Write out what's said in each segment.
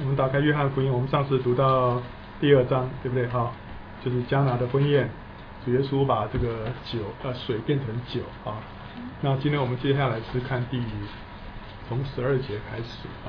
我们打开约翰福音，我们上次读到第2章，对不对？就是迦拿的婚宴，主耶稣把这个水变成酒啊。那今天我们接下来是看从12节开始啊。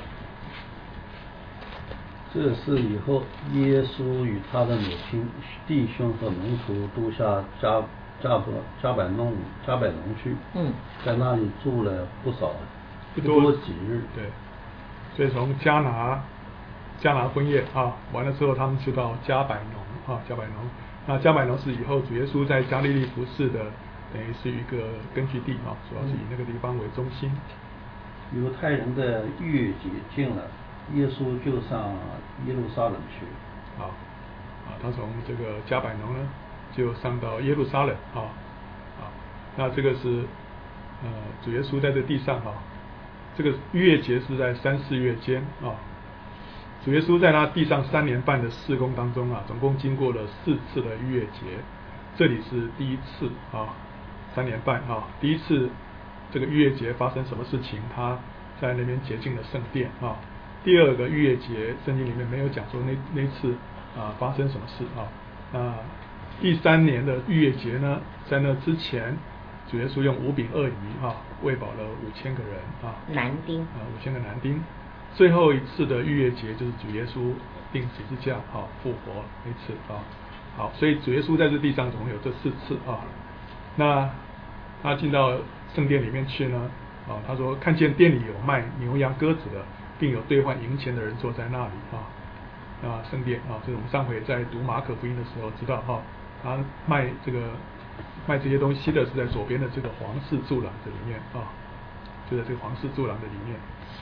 这事以后，耶稣与他的母亲、弟兄和门徒都下加百农去，在那里住了不多几日。 对，所以从迦拿婚宴完了之后，他们就到加百农。那加百农是以后主耶稣在加利利服侍的，等于是一个根据地主要是以那个地方为中心。 犹太人的逾越节近了，耶稣就上耶路撒冷去。 他从这个加百农呢，就上到耶路撒冷那这个是主耶稣在这地上这个逾越节是在3、4月间主耶稣在他地上3年半的事工当中总共经过了4次的逾越节，这里是第一次3年半第一次这个逾越节发生什么事情？他在那边洁净了圣殿第二个逾越节，圣经里面没有讲说那次发生什么事那第3年的逾越节呢，在那之前，主耶稣用5饼2鱼喂饱了5000个人男丁 5000个男丁。最后一次的逾越节就是主耶稣钉十字架复活那次好，所以主耶稣在这地上总共有这4次那他进到圣殿里面去呢他说看见店里有卖牛羊鸽子的，并有兑换银钱的人坐在那里那圣殿就是我们上回在读马可福音的时候知道他卖这些东西的是在左边的这个皇室柱廊的里面就在这个皇室柱廊的里面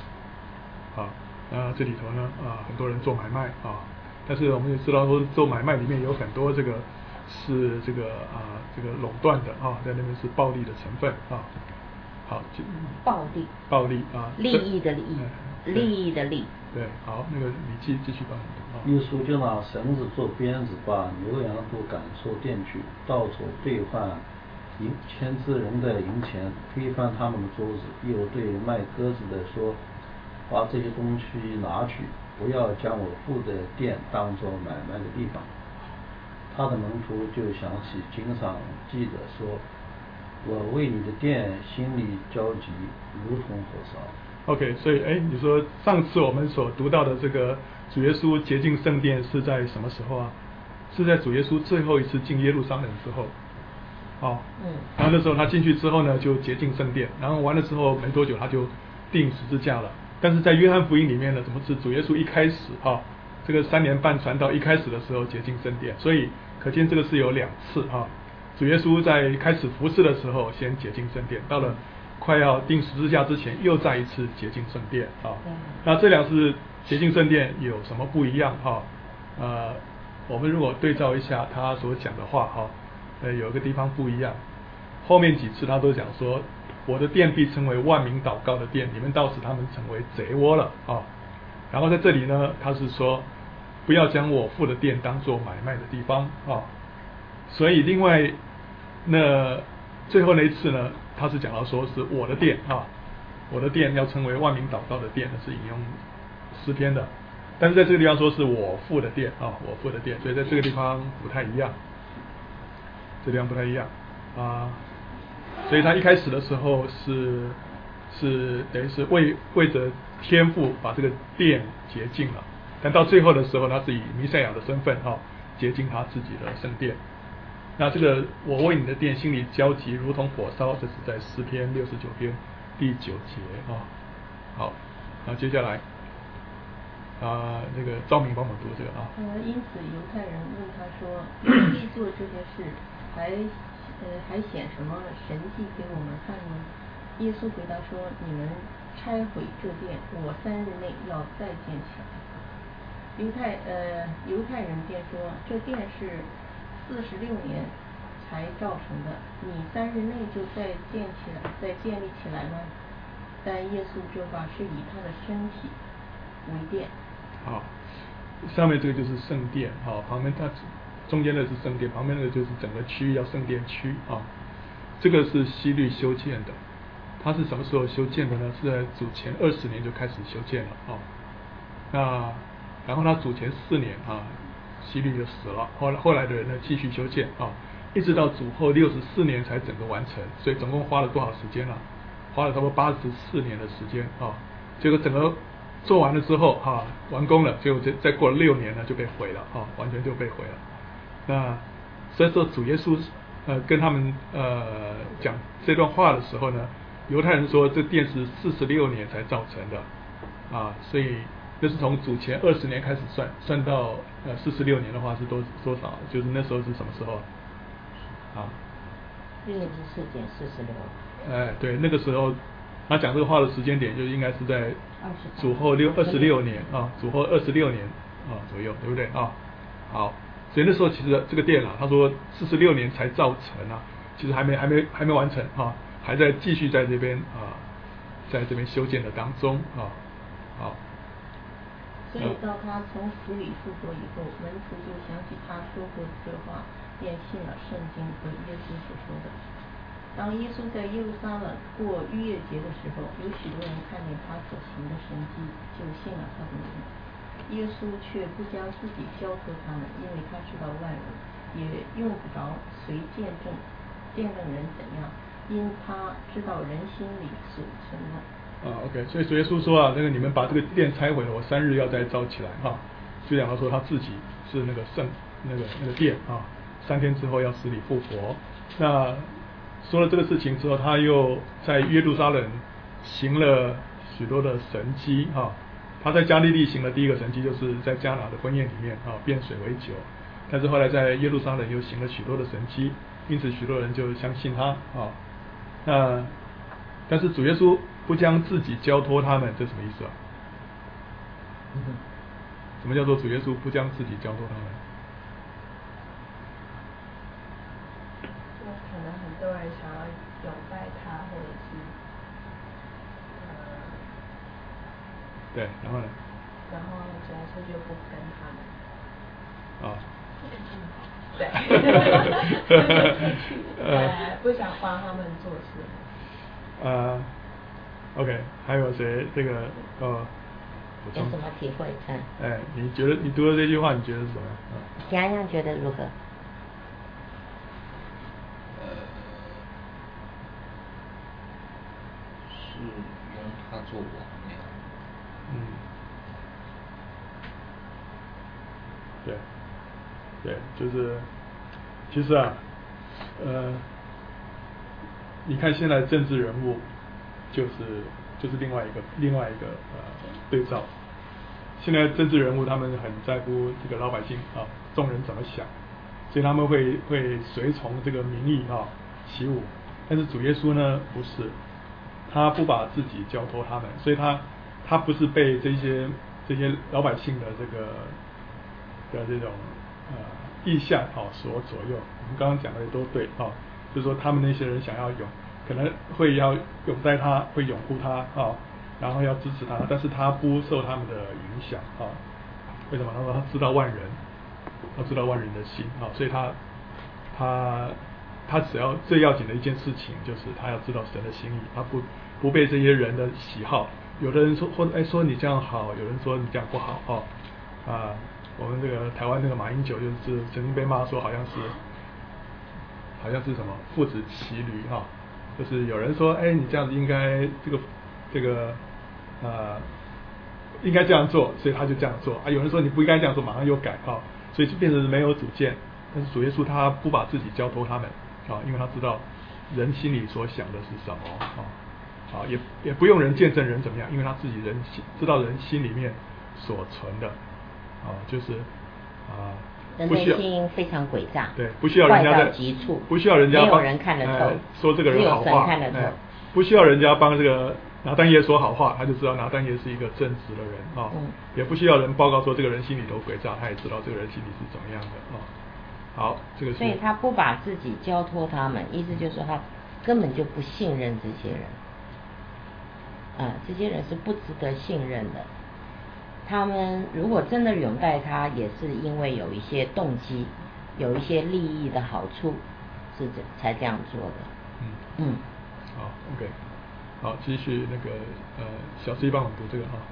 这里头呢很多人做买卖但是我们也知道说做买卖里面有很多这个是这个垄断的在那边是暴利的成分好，暴利利益的利利。 对，好，那个李记继续帮你读耶稣就拿绳子做鞭子，把牛羊都赶出店去，到处兑换签字人的银钱，推翻他们的桌子，又对卖鸽子的说：把这些东西拿去，不要将我父的店当作买卖的地方。他的门徒就想起经上记着说：我为你的店心里焦急，如同火烧。 OK， 所以你说上次我们所读到的这个主耶稣洁净圣殿是在什么时候是在主耶稣最后一次进耶路撒冷之后然后那时候他进去之后呢，就洁净圣殿，然后完了之后没多久他就钉十字架了。但是在约翰福音里面呢，怎么是主耶稣一开始这个3年半传道一开始的时候洁净圣殿，所以可见这个是有2次主耶稣在开始服侍的时候先洁净圣殿，到了快要钉十字架之前又再一次洁净圣殿那这2次洁净圣殿有什么不一样我们如果对照一下他所讲的话有一个地方不一样，后面几次他都讲说我的殿必称为万民祷告的殿，你们到使他们成为贼窝了然后在这里呢，他是说不要将我父的殿当作买卖的地方所以另外那最后那一次呢，他是讲到说是我的殿我的殿要成为万民祷告的殿，是引用诗篇的，但是在这个地方说是我父的殿我父的殿，所以在这个地方不太一样，这地方不太一样所以他一开始的时候是等于是为着天父把这个殿洁净了，但到最后的时候他是以弥赛亚的身份洁净他自己的圣殿。那这个我为你的殿心里焦急如同火烧，这是在诗篇69篇第9节好，那接下来那个赵明帮我读这个因此犹太人问他说：必做这些事，还显什么神迹给我们看呢？耶稣回答说：你们拆毁这殿，我3日内要再建起来。犹太人便说：这殿是46年才造成的，你3日内就再建立起来吗？但耶稣这话是以他的身体为殿。 好，上面这个就是圣殿旁边它中间的是圣殿，旁边那个就是整个区域要圣殿区这个是希律修建的，它是什么时候修建的呢？是在主前20年就开始修建了那然后他主前4年希律就死了，后来的人呢继续修建一直到主后64年才整个完成，所以总共花了多少时间呢？花了差不多84年的时间结果整个做完了之后完工了，结果再过了6年呢就被毁了完全就被毁了。那所以说主耶稣跟他们讲这段话的时候呢，犹太人说这殿是46年才造成的所以这是从主前20年开始算到46年的话是多少？就是那时候是什么时候 64减46。 对，那个时候他讲这个话的时间点就应该是在主后26年主后26年左右，对不对好，所以那时候其实这个殿他说46年才造成其实还没完成还在继续在这边在这边修建的当中好。 所以到他从死里复活以后，门徒就想起他说过这话，便信了圣经和耶稣所说的。当耶稣在耶路撒冷过逾越节的时候，有许多人看见他所行的神迹，就信了他的名。耶稣却不将自己交托他们，因为他知道万人，也用不着随见证人怎样，因他知道人心里所存的。 OK， 所以主耶稣说那个你们把这个殿拆毁了，我3日要再造起来就讲到说他自己是那个那个殿3天之后要死里复活。那说了这个事情之后，他又在耶路撒冷行了许多的神迹他在加利利行的第一个神迹就是在迦拿的婚宴里面变水为酒，但是后来在耶路撒冷又行了许多的神迹，因此许多人就相信他那但是主耶稣不将自己交托他们，这什么意思什么叫做主耶稣不将自己交托他们？ 可能很多人想要拥戴他，或者是对，然后呢？ 然后主耶稣就不跟他们对不想帮他们做事 OK， 还有谁这个有什么体会？ 你觉得你读了这句话，你觉得是什么？ 洋洋觉得如何？ 是用他做王对，就是其实你看现在政治人物就是另外一个对照。现在政治人物他们很在乎这个老百姓众人怎么想，所以他们会随从这个民意起舞。但是主耶稣呢不是，他不把自己交托他们，所以他不是被这些老百姓的这种意向所左右。我们刚刚讲的也都对就是说他们那些人想要可能会要拥戴他，会拥护他然后要支持他，但是他不受他们的影响为什么？他说他知道万人，他知道万人的心所以他只要最要紧的一件事情就是他要知道神的心意，他不被这些人的喜好。有的人说你这样好，有人说你这样不好我们这个台湾那个马英九就是曾经被骂说好像是什么父子骑驴就是有人说你这样子应该这个应该这样做，所以他就这样做有人说你不应该这样做，马上又改所以就变成没有主见。但是主耶稣他不把自己交托他们因为他知道人心里所想的是什么也不用人见证人怎么样，因为他自己知道人心里面所存的就是人不需要内心非常诡诈， 对，不需要人家坏到极处， 不需要人家没有人看得透说这个人好只有话神看得透不需要人家帮这个拿单耶说好话，他就知道拿单耶是一个正直的人也不需要人报告说这个人心里头诡诈，他也知道这个人心里是怎么样的好，这个是。 所以他不把自己交托他们，意思就是说他根本就不信任这些人这些人是不值得信任的。他们如果真的拥戴他，也是因为有一些动机，有一些利益的好处，才这样做的。 好 ，OK， 好，继续那个小 C 帮我读这个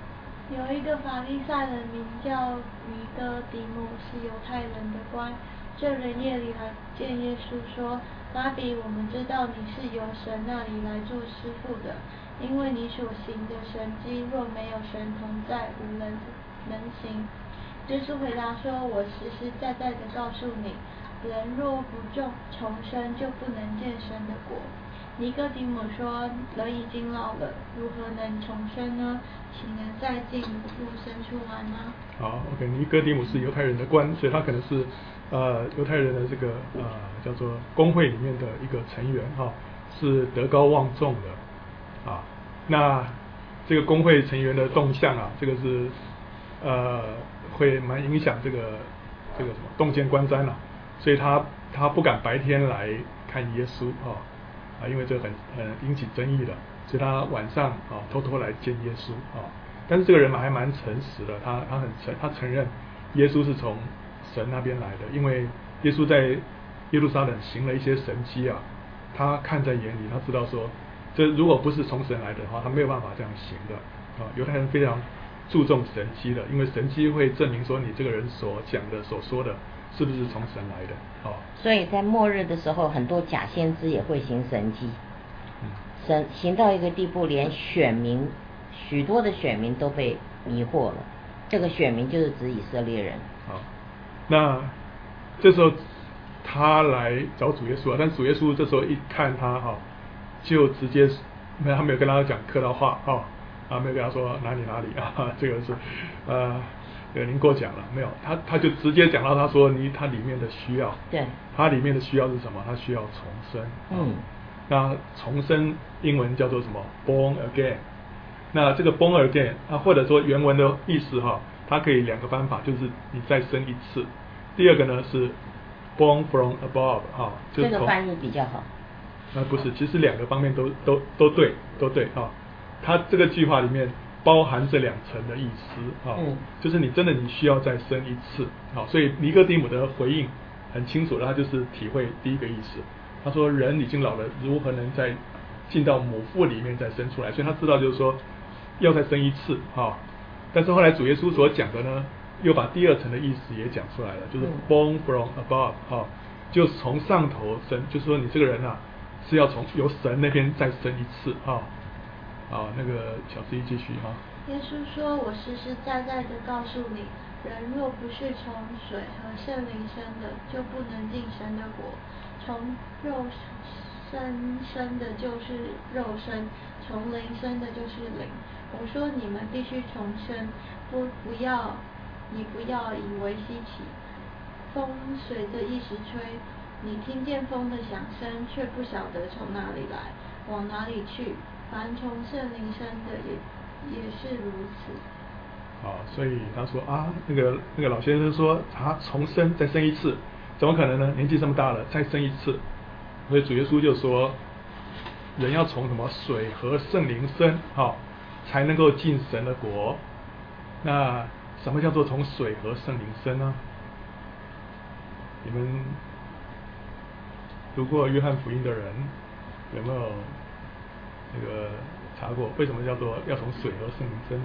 有一个法利赛人名叫尼哥底母，是犹太人的官。这人夜里来见耶稣说：拉比，我们知道你是由神那里来做师傅的，因为你所行的神迹，若没有神同在，无人能行。耶稣回答说：我实实在在的告诉你，人若不重生，就不能见神的国。尼哥底母说：人已经老了，如何能重生呢？岂能再进入生出来呢？ 好 ，OK， 尼哥底母是犹太人的官，所以他可能是犹太人的这个叫做公会里面的一个成员是德高望重的啊。那这个公会成员的动向这个是会蛮影响这个什么洞见观瞻所以他不敢白天来看耶稣因为这很引起争议的，所以他晚上偷偷来见耶稣但是这个人还蛮诚实的，他承认耶稣是从神那边来的，因为耶稣在耶路撒冷行了一些神迹他看在眼里，他知道说这如果不是从神来的话，他没有办法这样行的犹太人非常注重神迹的，因为神迹会证明说你这个人所讲的所说的是不是从神来的所以在末日的时候，很多假先知也会行神迹行到一个地步，连许多的选民都被迷惑了。这个选民就是指以色列人。 那这时候他来找主耶稣但主耶稣这时候一看他就直接他没有跟他讲客套话没有跟他说哪里这个是您过奖了，没有，他就直接讲到他说他里面的需要， 对， 他里面的需要是什么？他需要重生。那重生英文叫做什么 ？born again。那这个 born again 或者说原文的意思它可以两个方法，就是你再生一次。第二个呢是 born from above 就是这个翻译比较好。 不是，其实两个方面都对它这个句话里面包含这两层的意思就是你真的你需要再生一次所以尼哥底母的回应很清楚，他就是体会第一个意思。他说人已经老了，如何能再进到母腹里面再生出来？所以他知道就是说要再生一次但是后来主耶稣所讲的呢，又把第二层的意思也讲出来了，就是 born from above 就是从上头生，就是说你这个人是要从由神那边再生一次那个小司仪继续耶稣说：我实实在在的告诉你，人若不是从水和圣灵生的，就不能进神的国。从肉生的就是肉生，从灵生的就是灵。我说你们必须重生，你不要以为稀奇。风随着一时吹，你听见风的响声，却不晓得从哪里来，往哪里去。凡从圣灵生的也是如此。 所以他说那个老先生说他重生再生一次，怎么可能呢？年纪这么大了再生一次。所以主耶稣就说人要从什么水和圣灵生才能够进神的国。那什么叫做从水和圣灵生呢？你们读过约翰福音的人有没有那个查过为什么叫做要从水和圣灵生？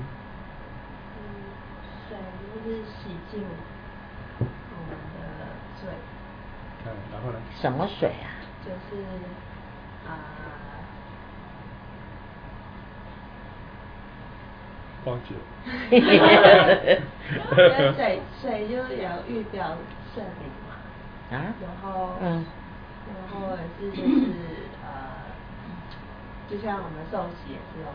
水就是洗净我们的罪。 然后呢？ 什么水就是忘记了。 水就有预表圣灵嘛。然后也是就是就像我们受洗也是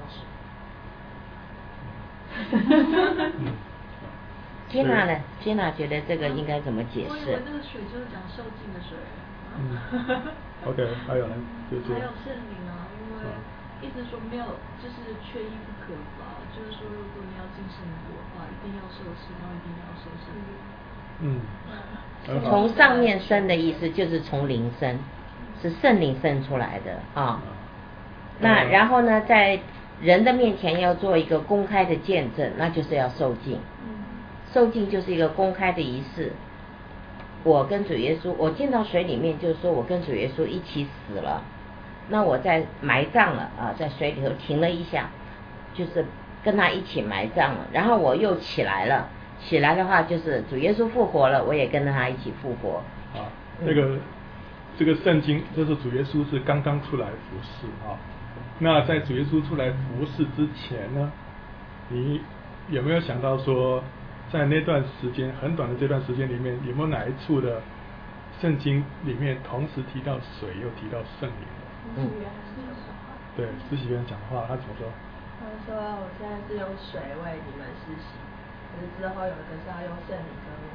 用水。 Tina 呢？Tina 觉得这个应该怎么解释？ 我以为那个水就是讲受尽的水。 OK， 还有呢？ 还有圣灵因为一直说没有，就是缺一不可吧。就是说，如果你要进圣国的话，一定要受洗，然后一定要受圣灵。 从上面生的意思就是从灵生，是圣灵生出来的那然后呢，在人的面前要做一个公开的见证，那就是要受浸。受浸就是一个公开的仪式。我跟主耶稣，我进到水里面，就是说我跟主耶稣一起死了。那我在埋葬了在水里头停了一下，就是跟他一起埋葬了，然后我又起来了，起来的话就是主耶稣复活了，我也跟着他一起复活。 啊，这个圣经就是主耶稣是刚刚出来服侍啊。那在主耶稣出来服侍之前呢，你有没有想到说，在那段时间很短的这段时间里面，有没有哪一处的圣经里面同时提到水又提到圣灵？对，施洗约翰讲话，他怎么说？ 他说：“我现在是用水为你们施洗，可是之后有一个是要用圣灵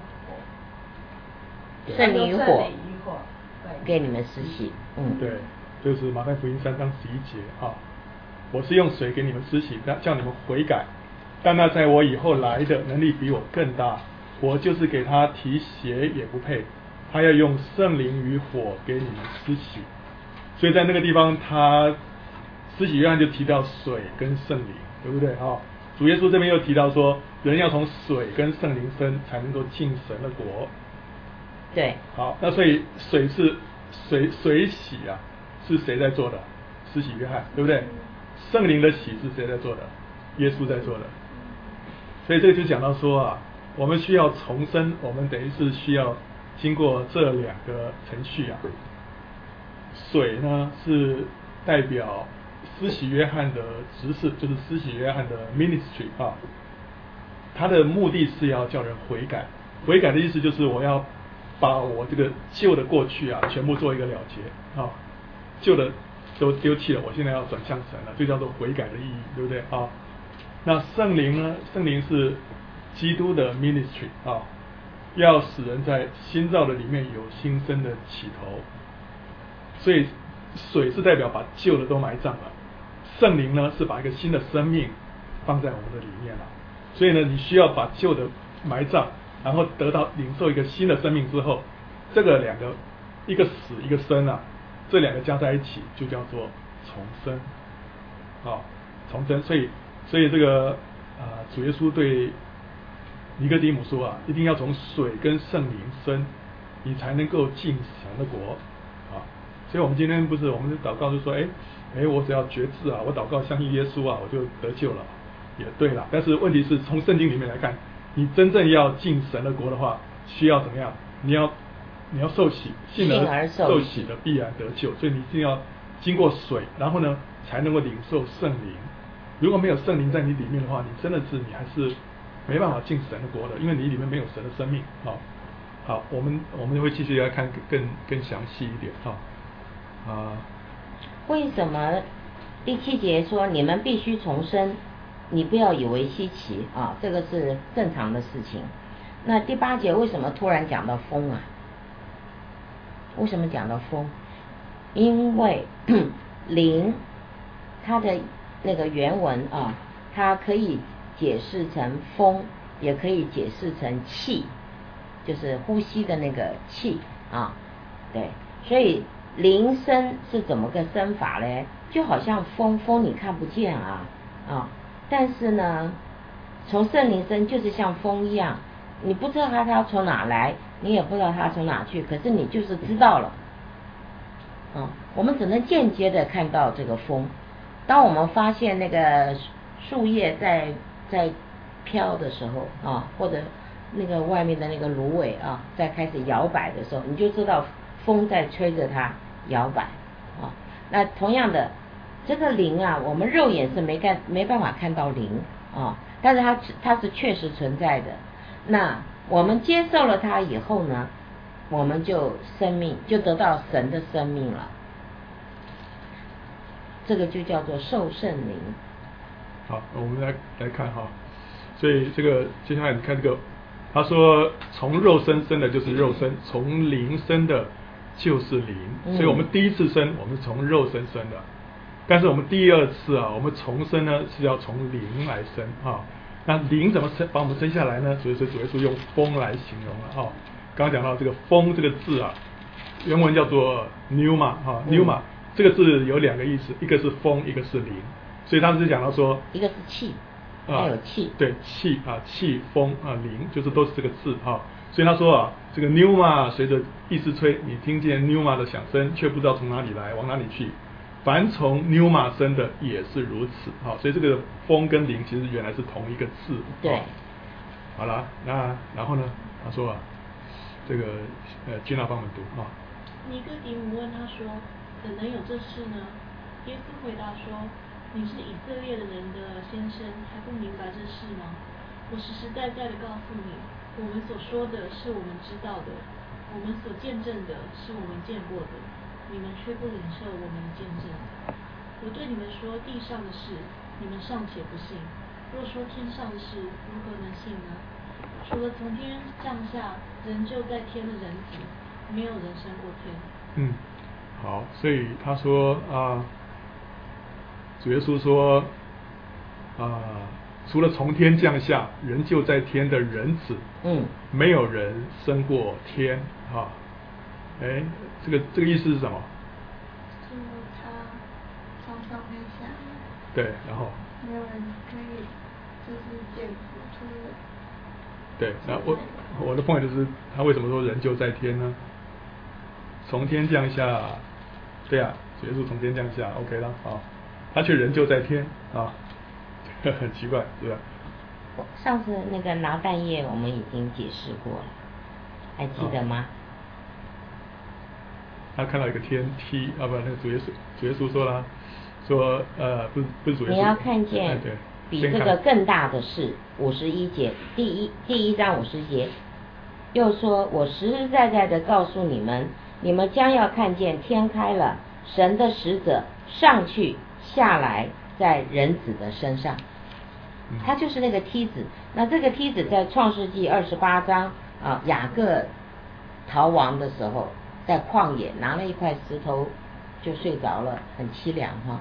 跟火， 圣灵与火给你们施洗。” 对，就是马太福音3章11节啊，我是用水给你们施洗，叫你们悔改，但那在我以后来的能力比我更大，我就是给他提鞋也不配，他要用圣灵与火给你们施洗。所以在那个地方，他施洗约翰就提到水跟圣灵，对不对啊？主耶稣这边又提到说，人要从水跟圣灵生，才能够进神的国。 对。 好，那所以水是水洗啊，是谁在做的？施洗约翰，对不对？圣灵的洗是谁在做的？耶稣在做的。所以这个就讲到说啊，我们需要重生，我们等于是需要经过这两个程序啊。水呢是代表施洗约翰的执事，就是施洗约翰的 ministry 啊，他的目的是要叫人悔改。悔改的意思就是我要把我这个旧的过去啊全部做一个了结啊，旧的都丢弃了，我现在要转向神了，这叫做悔改的意义，对不对啊？那圣灵呢？圣灵是基督的 ministry 啊，要使人在新造的里面有新生的起头。所以水是代表把旧的都埋葬了，圣灵呢是把一个新的生命放在我们的里面了。所以呢，你需要把旧的埋葬，然后得到领受一个新的生命之后，这个两个，一个死一个生啊，这两个加在一起就叫做重生啊，重生。所以这个主耶稣对尼哥底母说啊，一定要从水跟圣灵生，你才能够进神的国啊。所以我们今天不是我们的祷告就说，我只要决志啊，我祷告相信耶稣啊，我就得救了，也对了。但是问题是从圣经里面来看，你真正要进神的国的话，需要怎么样？你要受洗，信而受洗的必然得救。所以你一定要经过水，然后呢才能够领受圣灵。如果没有圣灵在你里面的话，你真的是你还是没办法进神的国的，因为你里面没有神的生命啊。好，我们会继续来看更详细一点为什么第7节说你们必须重生？你不要以为稀奇啊，这个是正常的事情。那第8节为什么突然讲到风啊？为什么讲到风？因为灵它的那个原文啊，它可以解释成风，也可以解释成气，就是呼吸的那个气啊。对，所以灵生是怎么个生法嘞？就好像风你看不见啊，但是呢，从圣灵生就是像风一样，你不知道它要从哪来，你也不知道它从哪去，可是你就是知道了。我们只能间接的看到这个风。当我们发现那个树叶在飘的时候或者那个外面的那个芦苇在开始摇摆的时候，你就知道风在吹着它摇摆那同样的，这个灵啊，我们肉眼是没办法看到灵但是它是确实存在的。那我们接受了它以后呢，我们就得到神的生命了，这个就叫做受圣灵。 好，我们来看所以这个接下来你看这个，他说从肉身生的就是肉身，从灵生的就是灵。所以我们第一次生，我们是从肉身生的，但是我们第二次我们重生呢是要从灵来生那灵怎么把我们生下来呢？所以说主耶稣用风来形容了刚刚讲到这个风这个字原文叫做 pneuma pneuma 这个字有两个意思，一个是风，一个是灵。所以他是讲到说， 一个是气，还有气， 对，气气风灵就是都是这个字所以他说这个 pneuma 随着意思吹，你听见 pneuma 的响声，却不知道从哪里来，往哪里去。 凡从pneuma生的也是如此。好，所以这个风跟灵其实原来是同一个字。 对。 好了，那然后呢？他说这个君娜帮我们读啊。 尼哥底母问他说：“怎能有这事呢？”耶稣回答说：“你是以色列的人的先生，还不明白这事吗？我实实在在的告诉你，我们所说的是我们知道的，我们所见证的是我们见过的，你们却不领受我们的见证。我对你们说地上的事，你们尚且不信，若说天上的事，如何能信呢？除了从天降下人就在天的人子，没有人升过天。” 好，所以他说主耶稣说除了从天降下人就在天的人子，没有人升过天啊。这个意思是什么？ 就他从上面下来。 对，然后没有人可以就是见父除了。 对，那我的 point 就是他为什么说人就在天呢？从天降下，对啊，主耶稣从天降下 ，OK 了啊，他却人就在天啊，很奇怪，对吧？ 上次那个拿蛋液我们已经解释过了，还记得吗？ 他看到一个天梯那个主耶稣说了，说不是主耶稣， 你要看见比这个更大的事，51节，第一章50节，又说我实实在在的告诉你们，你们将要看见天开了，神的使者上去下来在人子的身上。他就是那个梯子。那这个梯子在创世纪28章雅各逃亡的时候，在旷野拿了一块石头就睡着了，很凄凉哈。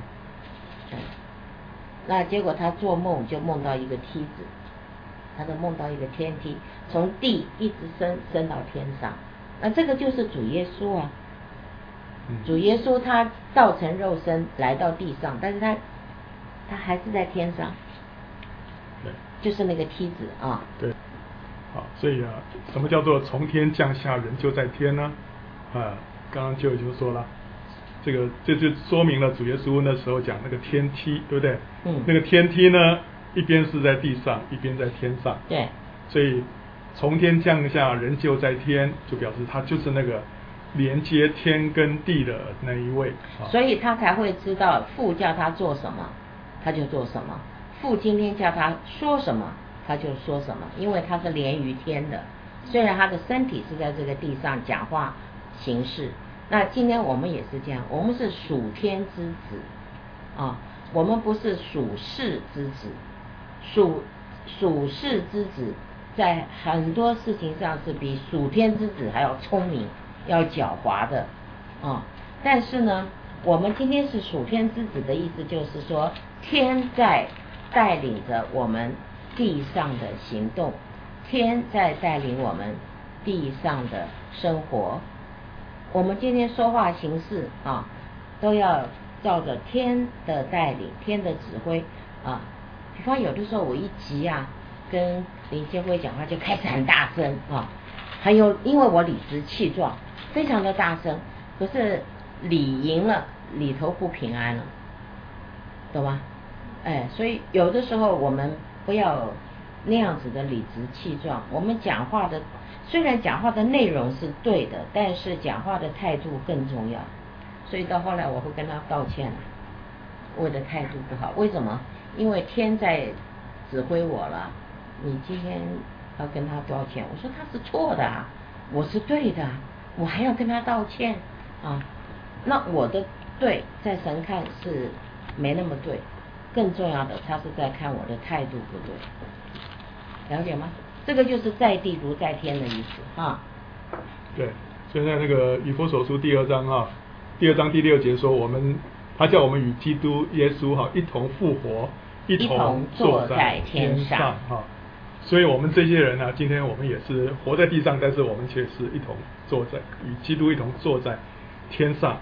那结果他做梦就梦到一个梯子，他就梦到一个天梯，从地一直升到天上。那这个就是主耶稣啊。主耶稣他道成肉身来到地上，但是他还是在天上。 对， 就是那个梯子啊。 对，好，所以什么叫做从天降下人就在天呢？刚刚就说了，这就说明了主耶稣那时候讲那个天梯，对不对？那个天梯呢，一边是在地上，一边在天上。 对。 所以从天降下人就在天，就表示他就是那个连接天跟地的那一位。 所以他才会知道父叫他做什么，他就做什么。父今天叫他说什么，他就说什么，因为他是连于天的。虽然他的身体是在这个地上讲话行事，那今天我们也是这样，我们是属天之子我们不是属世之子。属世之子在很多事情上是比属天之子还要聪明，要狡猾的但是呢，我们今天是属天之子的意思就是说，天在带领着我们地上的行动，天在带领我们地上的生活。我们今天说话行事都要照着天的带领，天的指挥比方有的时候我一急跟林建辉讲话就开始很大声因为我理直气壮，非常的大声，可是理赢了，里头不平安了，懂吗？所以有的时候我们不要那样子的理直气壮。我们讲话的，虽然讲话的内容是对的，但是讲话的态度更重要。所以到后来我会跟他道歉我的态度不好。为什么？因为天在指挥我了，你今天要跟他道歉。我说他是错的我是对的，我还要跟他道歉那我的对在神看是没那么对，更重要的他是在看我的态度不对，了解吗？这个就是在地如在天的意思对，现在那个以弗所书第2章第2章第6节说，他叫我们与基督耶稣一同复活，一同坐在天上所以我们这些人今天我们也是活在地上，但是我们却是一同与基督一同坐在天上。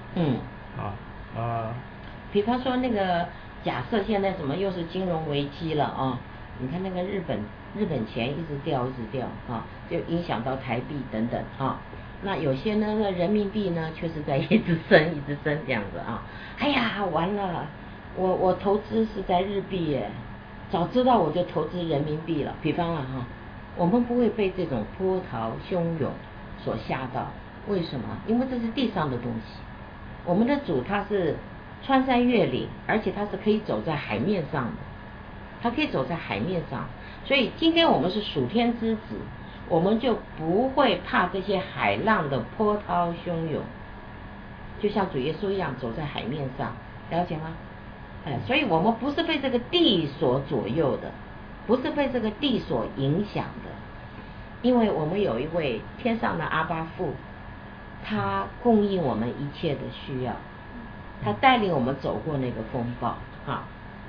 比方说那个假设现在什么又是金融危机了你看那个日本钱一直掉就影响到台币等等那有些呢，那人民币呢，却是在一直升这样子啊。哎呀，完了，我投资是在日币耶，早知道我就投资人民币了。比方哈，我们不会被这种波涛汹涌所吓到，为什么？因为这是地上的东西。我们的主他是穿山越岭，而且他是可以走在海面上的，他可以走在海面上。所以今天我们是属天之子，我们就不会怕这些海浪的波涛汹涌，就像主耶稣一样走在海面上，了解吗？所以我们不是被这个地所左右的，不是被这个地所影响的，因为我们有一位天上的阿爸父，他供应我们一切的需要，他带领我们走过那个风暴啊。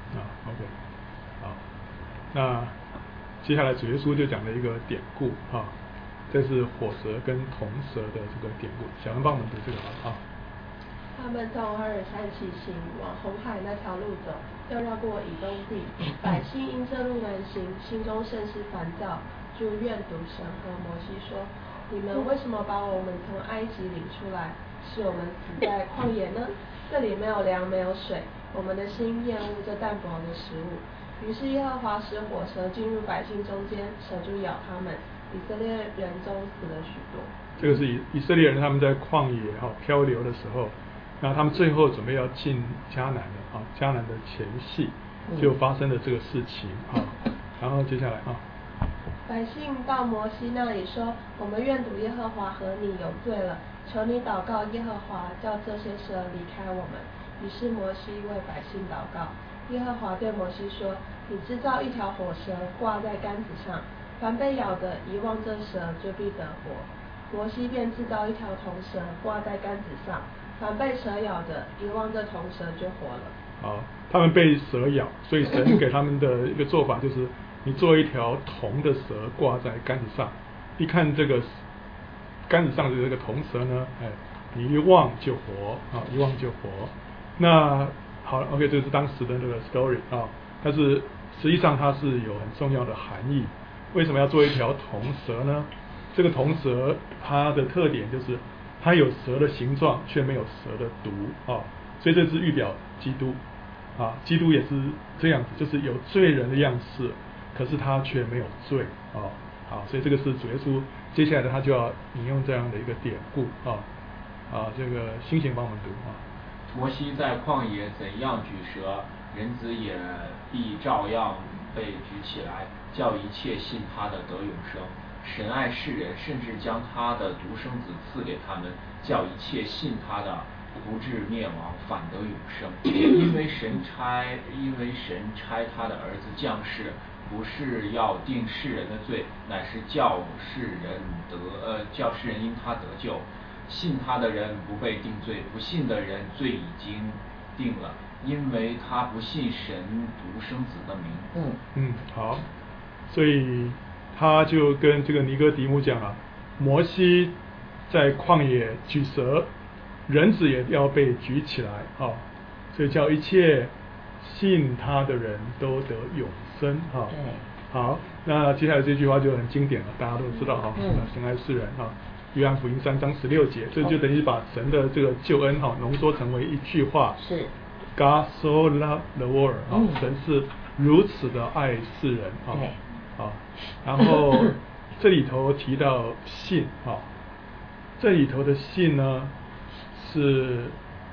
OK， 好，那接下来主耶稣就讲了一个典故啊，这是火蛇跟铜蛇的这个典故，小人帮我们读这个啊。 他们从阿尔山起行，往红海那条路走，要绕过以东地。百姓因这路难行，心中甚是烦躁，就怨毒神和摩西说：你们为什么把我们从埃及领出来，使我们死在旷野呢？这里没有粮，没有水，我们的心厌恶这淡薄的食物。于是耶和华使火蛇进入百姓中间，蛇就咬他们，以色列人中死了许多。 这个是以色列人他们在旷野漂流的时候，那他们最后准备要进迦南的迦南的前夕就发生了这个事情然后接下来百姓到摩西那里说：我们愿赌耶和华和你有罪了，求你祷告耶和华，叫这些蛇离开我们。于是摩西为百姓祷告。耶和华对摩西说：你制造一条火蛇挂在杆子上，凡被咬的遗忘这蛇就必得活。摩西便制造一条铜蛇挂在杆子上，凡被蛇咬的遗忘这铜蛇就活了。 好，他们被蛇咬，所以神给他们的一个做法就是你做一条铜的蛇挂在杆子上，一看这个杆子上的这个铜蛇呢，你一望就活一望就活。那好 OK， 这是当时的这个 story 但是实际上它是有很重要的含义。为什么要做一条铜蛇呢？这个铜蛇它的特点就是它有蛇的形状，却没有蛇的毒所以这是预表基督基督也是这样子，就是有罪人的样式，可是他却没有罪好，所以这个是主耶稣接下来他就要引用这样的一个典故这个星星帮我们读摩西在旷野怎样举蛇，人子也必照样被举起来，叫一切信他的得永生。神爱世人，甚至将他的独生子赐给他们，叫一切信他的不至灭亡，反得永生。因为神差他的儿子降世，不是要定世人的罪，乃是叫世人因他得救。信他的人不被定罪，不信的人罪已经定了，因为他不信神独生子的名。 好，所以他就跟这个尼哥底母讲摩西在旷野举蛇，人子也要被举起来所以叫一切信他的人都得永生好，那接下来这句话就很经典了，大家都知道神爱世人约翰福音3章16节，这就等于把神的这个救恩浓缩成为一句话， 是 God so loved the world 神是如此的爱世人然后这里头提到信这里头的信呢是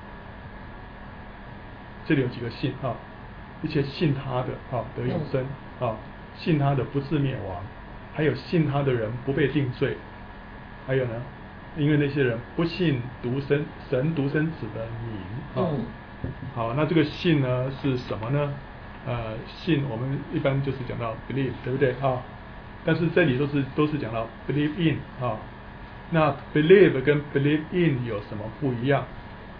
这里有几个信一切信他的得永生信他的不至灭亡，还有信他的人不被定罪，还有呢，因为那些人不信神独生子的名好，那这个信呢是什么呢？信我们一般就是讲到 believe， 对不对但是这里都是讲到 believe in 那 believe 跟 believe in 有什么不一样？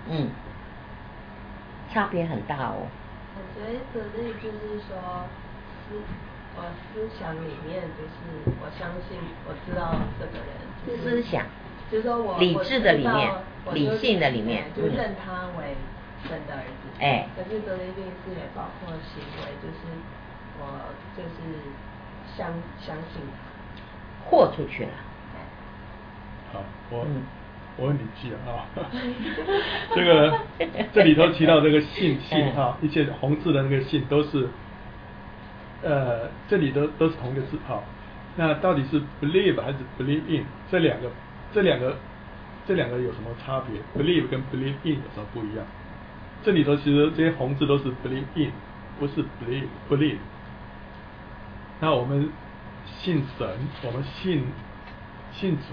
差别很大我觉得believe就是说我思想里面就是我相信我知道这个人， 思想就是说我理智的里面，理性的里面， 就认他为神的儿子。可是believing是也包括行为，就是我就是相信他， 豁出去了。 好，我问你记啊，这个这里头提到这个信哈，一切红字的那个信都是，这里都是同一个字哈。那到底是 believe 还是 believe in？ 这两个有什么差别 ？believe 跟 believe in 有什么不一样？这里头其实这些红字都是 believe in， 不是 believe。那我们信神，我们信主。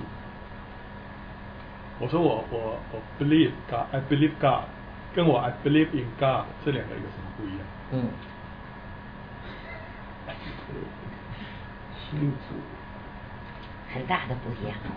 我说我 believe God，I believe God， 跟我 I believe in God 这两个有什么不一样？ 信主很大的不一样。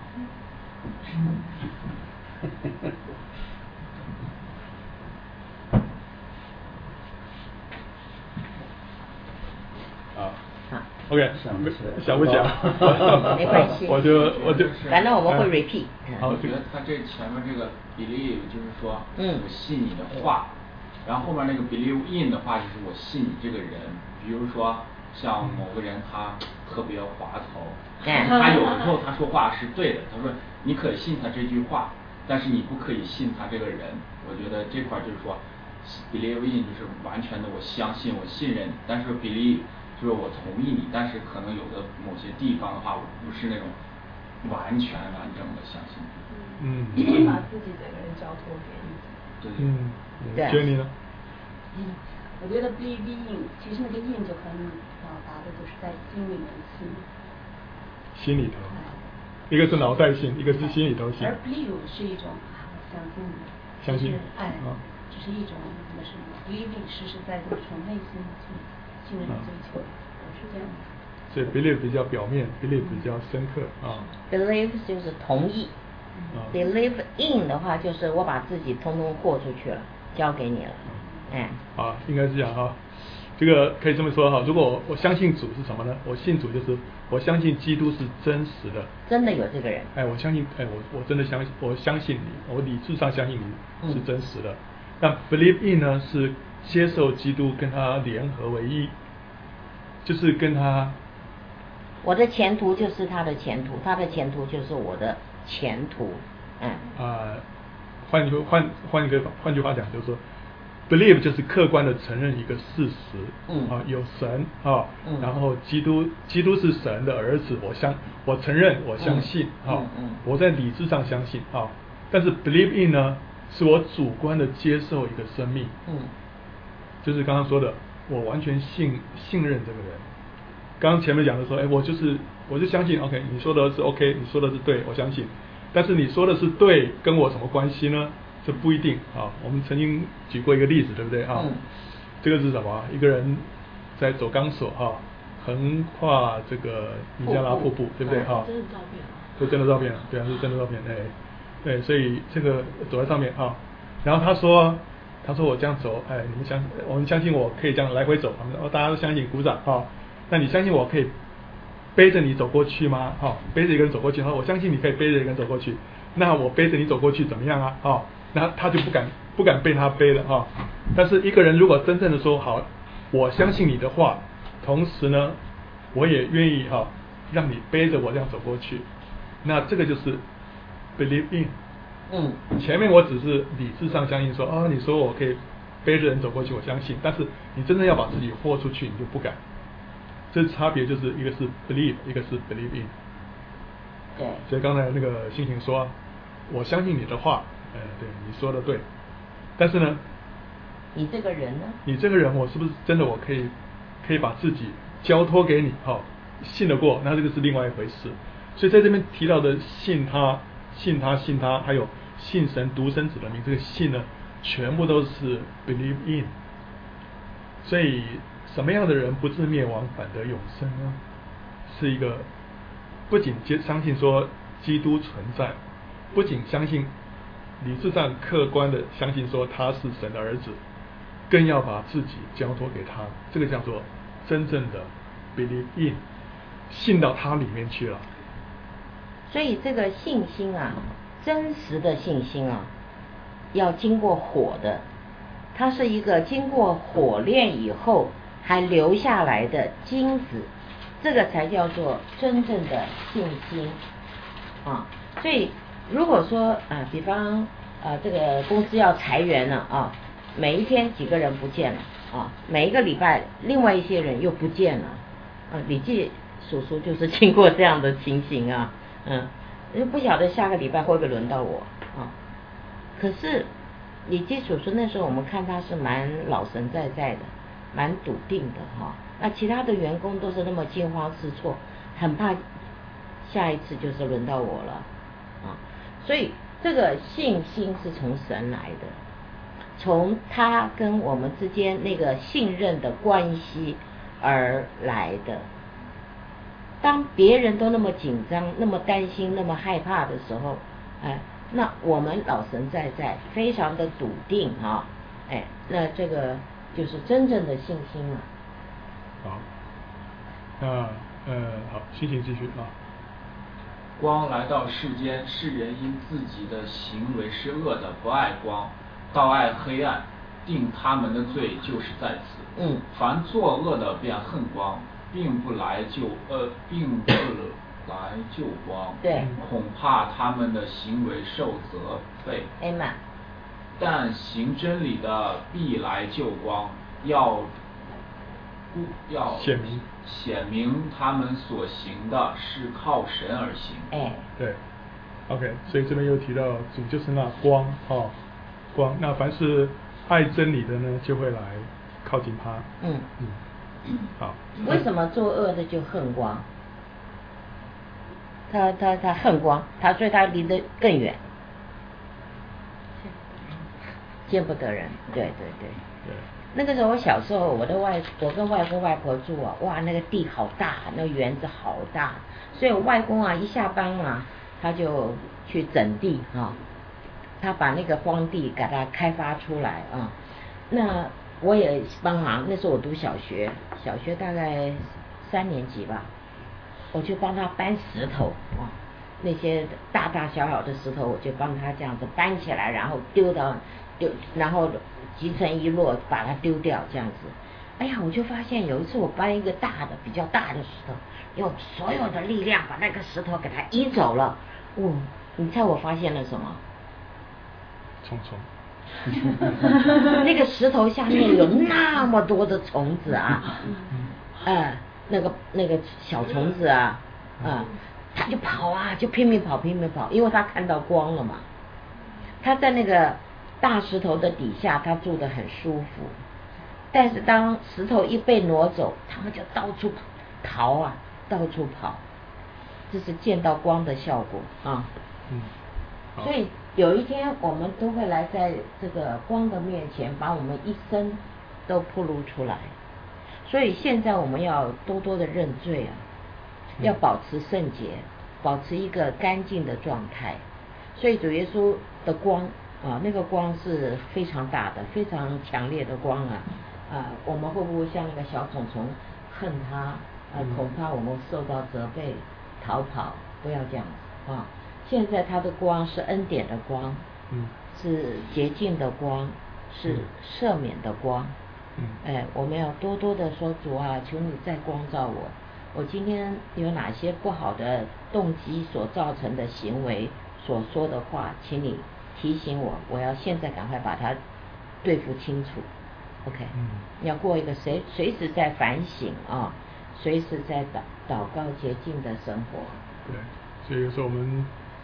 OK， 想不想？ 没关系， 我就， 反正我们会 repeat。 我觉得他这前面这个 believe 就是说，我信你的话，然后后面那个 believe in 的话就是我信你这个人。比如说像某个人他特别滑头，他有的时候他说话是对的，他说你可以信他这句话，但是你不可以信他这个人。我觉得这块就是说 believe in 就是完全的我相信我信任你，但是 believe 就是我同意你，但是可能有的某些地方的话，我不是那种完全完整的相信你。会把自己整个人交托给你。 对。Jenny 呢？ 我觉得 believe in， 其实那个 in 就很表达的就是在心里面信。 心里头。一个是脑袋信，一个是心里头信。 而 believe 是一种相信你。 相信。 只是一种那什么 believing 实实在在从内心去。信任的追求，是这样的。 所以 believe 比较表面 ，believe 比较深刻啊。 believe 就是同意，believe in 的话就是我把自己通通豁出去了，交给你了， 应该是这样哈。这个可以这么说哈，如果我相信主是什么呢？我信主就是我相信基督是真实的， 真的有这个人。 我相信，我真的相信，我相信你，我理智上相信你是真实的。那 believe in 呢是接受基督跟他联合为一，就是跟他， 我的前途就是他的前途，他的前途就是我的前途， 换句话讲，就是说 believe 就是客观的承认一个事实，有神然后基督是神的儿子，我承认，我相信，我在理智上相信但是 believe in 呢是我主观的接受一个生命，就是刚刚说的，我完全信任这个人。刚刚前面讲的说，我就相信 ，OK， 你说的是 OK， 你说的是对，我相信。但是你说的是对，跟我什么关系呢？这不一定我们曾经举过一个例子，对不对这个是什么？一个人在走钢索横跨这个尼加拉瀑布，对不对真的照片是真的照片，对啊，是真的照片，对，所以这个走在上面然后他说我这样走，我们相信我可以这样来回走，大家都相信，鼓掌那你相信我可以背着你走过去吗？背着一个人走过去，我相信你可以背着一个人走过去，那我背着你走过去怎么样啊？那他就不敢被他背了但是一个人如果真正的说好，我相信你的话，同时呢，我也愿意让你背着我这样走过去，那这个就是 believe in。前面我只是理智上相信说你说我可以背着人走过去，我相信，但是你真的要把自己豁出去，你就不敢。这差别就是一个是 believe， 一个是 believe in。 对。 所以刚才那个星星说，我相信你的话，对，你说的对，但是呢， 你这个人呢？ 你这个人，我是不是真的我可以把自己交托给你？信得过，那这个是另外一回事。所以在这边提到的信他，还有信神独生子的名，这个信呢，全部都是 believe in。所以什么样的人不至灭亡，反得永生呢？是一个不仅相信说基督存在，不仅相信理智上客观的相信说他是神的儿子，更要把自己交托给他，这个叫做真正的 believe in， 信到他里面去了。 所以这个信心真实的信心要经过火的，它是一个经过火炼以后还留下来的金子，这个才叫做真正的信心所以如果说比方这个公司要裁员了啊，每一天几个人不见了啊，每一个礼拜另外一些人又不见了李记叔叔就是经过这样的情形啊，不晓得下个礼拜会不会轮到我啊。可是李记叔叔那时候我们看他是蛮老神在在的，蛮笃定的哈。那其他的员工都是那么惊慌失措，很怕下一次就是轮到我了所以这个信心是从神来的，从他跟我们之间那个信任的关系而来的。当别人都那么紧张、那么担心、那么害怕的时候，那我们老神在在，非常的笃定那这个就是真正的信心了。 好，那好，心情继续啊。 光来到世间，世人因自己的行为是恶的，不爱光，倒爱黑暗，定他们的罪就是在此。凡作恶的便恨光，并不来救光， 对， 恐怕他们的行为受责备。但行真理的必来救光，要显明他们所行的是靠神而行。 对 ，OK， 所以这边又提到主就是那光光，那凡是爱真理的呢，就会来靠近他。好。 为什么作恶的就恨光？他恨光，所以他离得更远，见不得人。对。那个时候我小时候，我跟外公外婆住哇，那个地好大，那个园子好大，所以我外公一下班他就去整地他把那个荒地给它开发出来那我也帮忙，那时候我读小学大概3年级吧，我就帮他搬石头那些大大小小的石头，我就帮他这样子搬起来，然后然后集成一摞把它丢掉这样子。我就发现有一次我搬一个比较大的石头，用所有的力量把那个石头给它移走了。你猜我发现了什么？ 虫那个石头下面有那么多的虫子那个小虫子他就跑就拼命跑，因为他看到光了嘛。他在那个大石头的底下，他住得很舒服。但是当石头一被挪走，他们就到处逃到处跑，这是见到光的效果所以有一天我们都会来在这个光的面前，把我们一生都暴露出来。所以现在我们要多多的认罪要保持圣洁，保持一个干净的状态。所以主耶稣的光那个光是非常大的，非常强烈的光我们会不会像那个小虫虫恨他恐怕我们受到责备逃跑，不要这样子现在他的光是恩典的光是洁净的光，是赦免的光我们要多多的说，主求你再光照我今天有哪些不好的动机所造成的行为，所说的话，请你提醒我，我要现在赶快把它对付清楚。OK，要过一个随时在反省随时在祷告洁净的生活。 对，所以有时候我们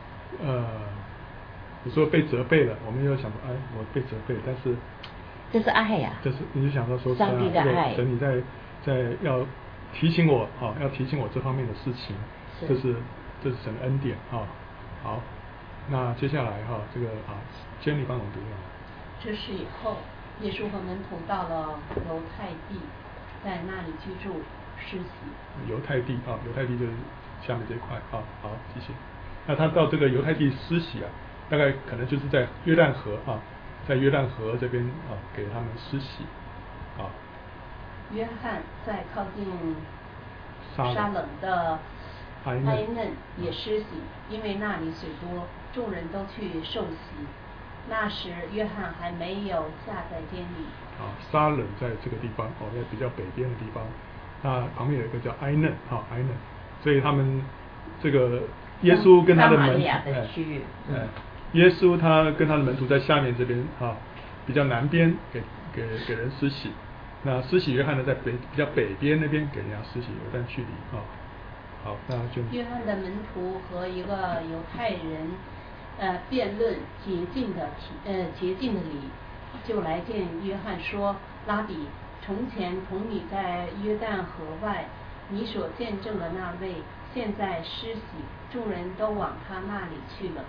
有时候被责备了，我们又想说我被责备，但是这是爱这是你就想到说上帝的爱， 神你在要提醒我要提醒我这方面的事情，这是神的恩典好，那接下来这个Jenny帮我们读这事以后，耶稣和门徒到了犹太地，在那里居住施洗。 犹太地就是下面这一块好，谢谢。那他到这个犹太地施洗大概可能就是在约旦河在约旦河这边给他们施洗约翰在靠近沙冷的埃嫩也施洗，因为那里水多，众人都去受洗。那时约翰还没有下在监里。 沙冷在这个地方在比较北边的地方，那旁边有一个叫埃嫩所以他们这个耶稣跟他的门徒，耶稣他跟他的门徒在下面这边比较南边给人施洗，那施洗约翰呢在比较北边那边给人家施洗，有段距离好，那就约翰的门徒和一个犹太人辩论洁净的理，就来见约翰说：拉比，从前同你在约旦河外，你所见证的那位，现在施洗，众人都往他那里去了。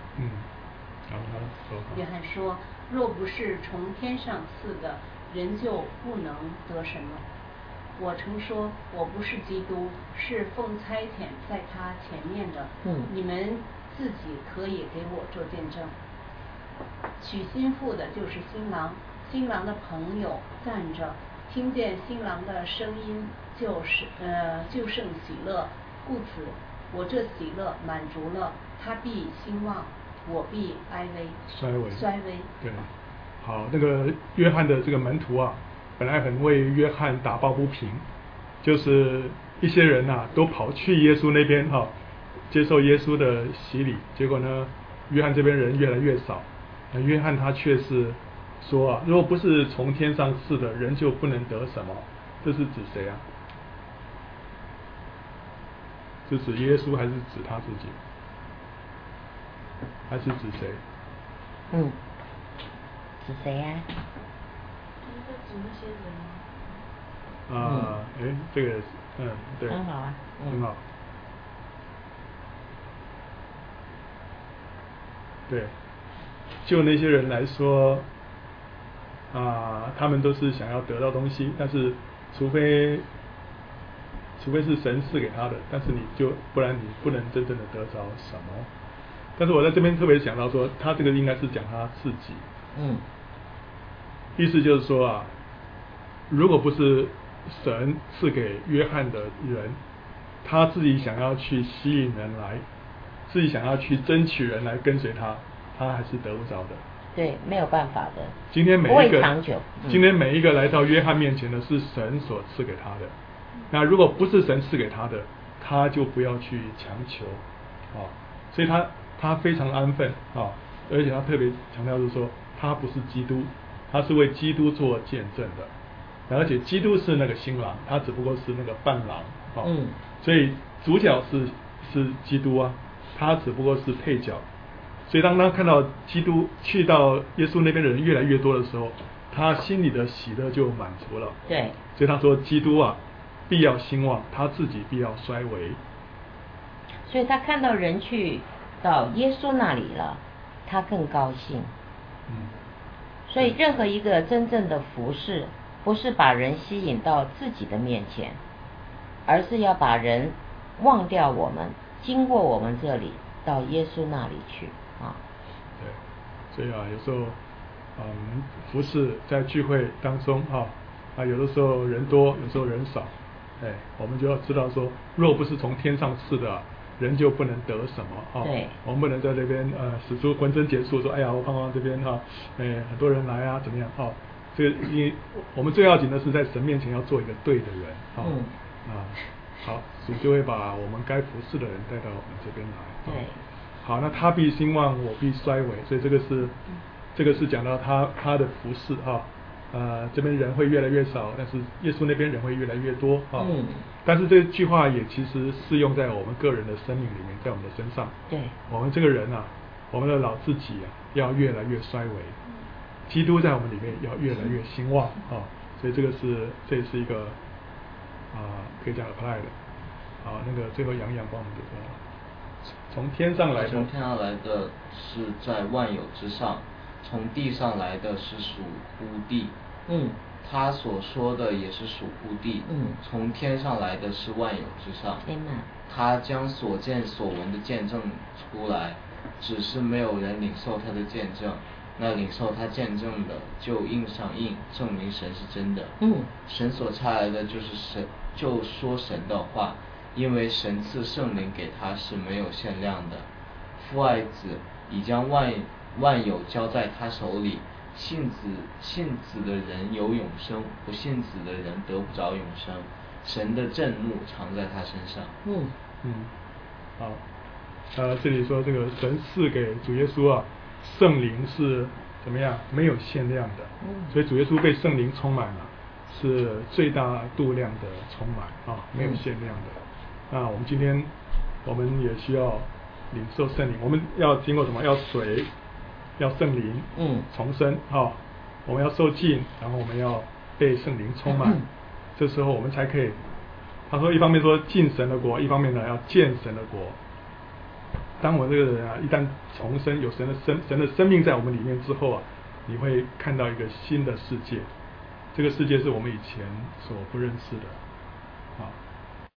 约翰说：若不是从天上赐的，人就不能得什么。我曾说我不是基督，是奉差遣在他前面的。你们自己可以给我做见证。娶新妇的就是新郎，新郎的朋友站着，听见新郎的声音就甚喜乐，故此我这喜乐满足了，他必兴旺，我必衰微。 对，好，那个约翰的这个门徒本来很为约翰打抱不平，就是一些人都跑去耶稣那边接受耶稣的洗礼，结果呢，约翰这边人越来越少，约翰他却是说如果不是从天上赐的，人就不能得什么。这是指谁啊？是指耶稣还是指他自己？还是指谁？ 指谁呀？ 指那些人这个对， 很好啊， 很好。对，就那些人来说，他们都是想要得到东西，但是除非是神赐给他的，但是不然你不能真正的得着什么。但是我在这边特别想到说，他这个应该是讲他自己。意思就是说如果不是神赐给约翰的人，他自己想要去吸引人来，自己想要去争取人来跟随他，他还是得不着的。 对，没有办法的。 今天每一个来到约翰面前的是神所赐给他的。那如果不是神赐给他的，他就不要去强求所以他非常安分而且他特别强调就是说，他不是基督，他是为基督做见证的，而且基督是那个新郎，他只不过是那个伴郎所以主角是基督他只不过是配角。所以当他看到基督去到耶稣那边的人越来越多的时候，他心里的喜乐就满足了。 对， 所以他说基督必要兴旺，他自己必要衰微。 所以他看到人去到耶稣那里了，他更高兴。所以任何一个真正的服事，不是把人吸引到自己的面前，而是要把人忘掉我们，经过我们这里到耶稣那里去对，所以有时候服事在聚会当中有的时候人多，有时候人少，我们就要知道说，若不是从天上赐的，人就不能得什么对， 我们不能在这边使出浑身解数说，哎呀，我盼望这边很多人来怎么样这个我们最要紧的是在神面前要做一个对的人好，主就会把我们该服侍的人带到我们这边来。 对， 好，那他必兴旺，我必衰微，所以这个是讲到他的服侍这边人会越来越少，但是耶稣那边人会越来越多但是这句话也其实适用在我们个人的生命里面，在我们的身上。 对， 我们这个人我们的老自己要越来越衰微，基督在我们里面要越来越兴旺所以这也是一个可以讲 apply 的那个最后杨帮我们读从天上来的是在万有之上，从地上来的是属乎地。他所说的也是属乎地。从天上来的是万有之上。他将所见所闻的见证出来，只是没有人领受他的见证。那领受他见证的就印上印，证明神是真的。神所差来的就说神的话，因为神赐圣灵给他是没有限量的。父爱子，已将万有交在他手里。信子的人有永生，不信子的人得不着永生。神的震怒藏在他身上。 好， 这里说这个神赐给主耶稣啊，圣灵是怎么样？没有限量的。所以主耶稣被圣灵充满了，是最大度量的充满啊，没有限量的。我们今天我们也需要领受圣灵，我们要经过什么？要水，要圣灵，重生啊。我们要受浸，然后我们要被圣灵充满，这时候我们才可以。他说，一方面说进神的国，一方面呢要见神的国。当我这个人啊，一旦重生，有神的生命在我们里面之后啊，你会看到一个新的世界。这个世界是我们以前所不认识的，